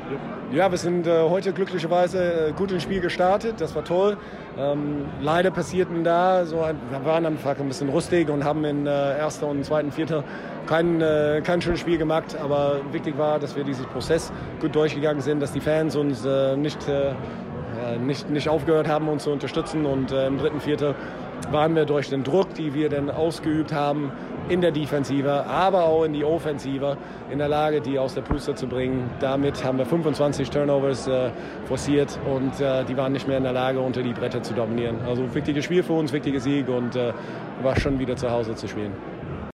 Ja, wir sind heute glücklicherweise gut ins Spiel gestartet. Das war toll. Leider passierten wir waren am Anfang ein bisschen rustig und haben in erster und zweiten Viertel kein schönes Spiel gemacht. Aber wichtig war, dass wir diesen Prozess gut durchgegangen sind, dass die Fans uns nicht aufgehört haben, uns zu unterstützen. Und im dritten Viertel waren wir durch den Druck, den wir dann ausgeübt haben, in der Defensive, aber auch in die Offensive, in der Lage, die aus der Puste zu bringen. Damit haben wir 25 Turnovers forciert und die waren nicht mehr in der Lage, unter die Bretter zu dominieren. Also wichtiges Spiel für uns, wichtiger Sieg und war schon wieder zu Hause zu spielen.